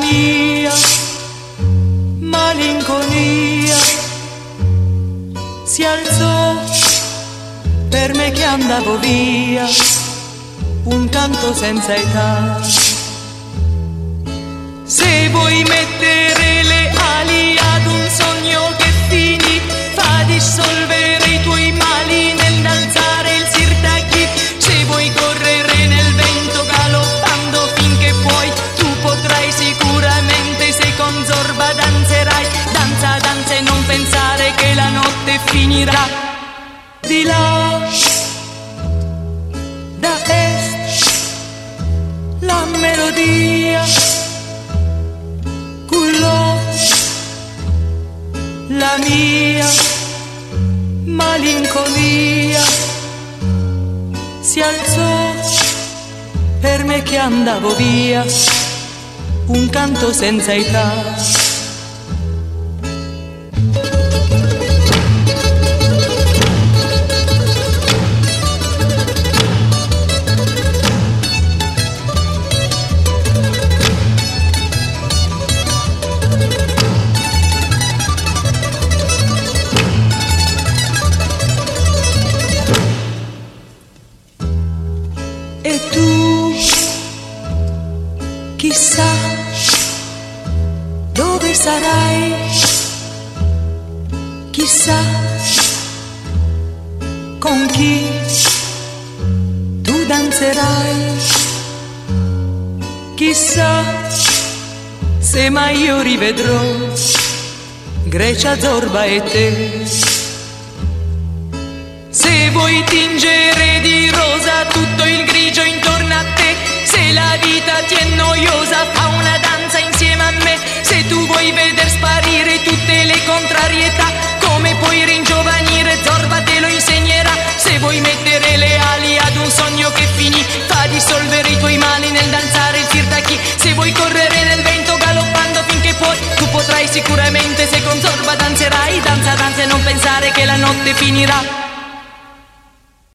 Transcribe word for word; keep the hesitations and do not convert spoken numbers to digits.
mia malinconia si alzò per me che andavo via, un canto senza età. Se vuoi mettere le ali ad un sogno che finì, fa dissolvere i tuoi mali nell'alzare il sirtaki. Se vuoi correre nel vento galoppando finché puoi, tu potrai sicuramente, se con Zorba danzerai. Danza, danza e non pensare che la notte finirà. Di là, da est, la melodia cullò la mia malinconia, si alzò per me che andavo via, un canto senza età. E tu, chissà dove sarai, chissà con chi tu danzerai, chissà se mai io rivedrò Grecia, Zorba e te. Se vuoi tingere di rosa tutto il grigio intorno a te, se la vita ti è noiosa fa una danza insieme a me. Se tu vuoi veder sparire tutte le contrarietà, come puoi ringiovanire, Zorba te lo insegnerà. Se vuoi mettere le ali ad un sogno che finì, fa dissolvere i tuoi mali nel danzare il sirtaki. Se vuoi correre nel vento galoppando finché puoi, tu potrai sicuramente, se con Zorba danzerai. Danza, danza e non pensare che la notte finirà.